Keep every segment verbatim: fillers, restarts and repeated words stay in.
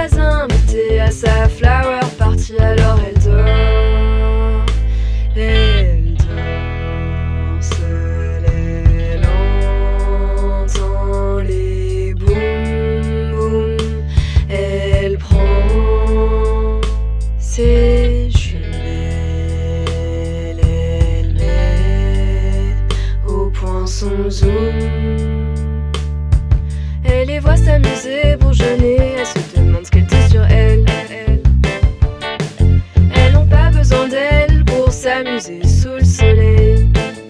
pas invitée à sa flower party, alors elle dort. Elle dort seule, elle entend les boum boum. Elle prend ses jumelles, elle met au point son zoom. Elle les voit s'amuser, bourgeonner, elle se demande ce qu'elle dit sur elle. Elles n'ont pas besoin d'elle pour s'amuser sous le soleil.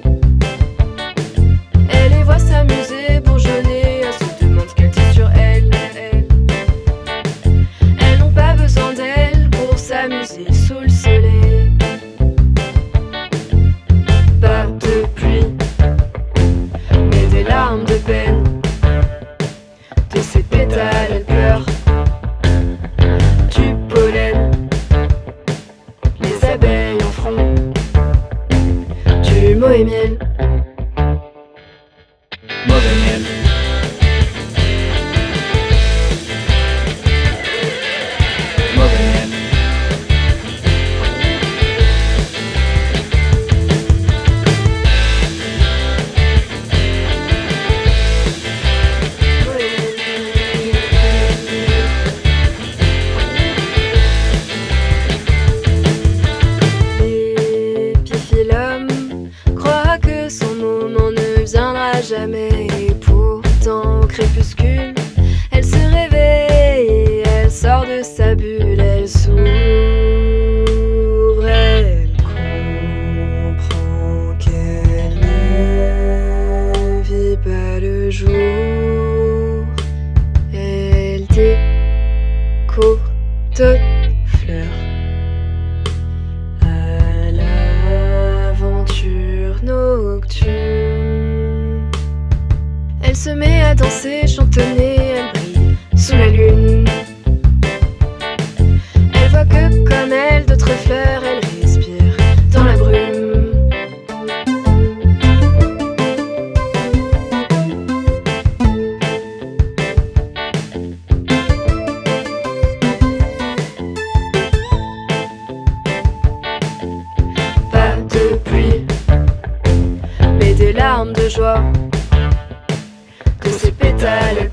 Elle les voit s'amuser, bourgeonner, elle se demande ce qu'elle dit sur elle. Elles n'ont pas besoin d'elle pour s'amuser sous le soleil. Pas de pluie, mais des larmes de peine. De ses pétales, elle pleure. Du pollen, les abeilles en front. Du mauvais miel. Mauvais miel. Mauvais miel. Jamais, et pourtant au crépuscule, elle se réveille, elle sort de sa bulle, elle s'ouvre, elle comprend qu'elle ne vit pas le jour. Elle découvre d'autres fleurs à l'aventure nocturne. Elle se met à danser, chantonner, elle brille sous la lune. Elle voit que comme elle, d'autres fleurs, elle respire dans la brume. Pas de pluie, mais des larmes de joie. De ses pétales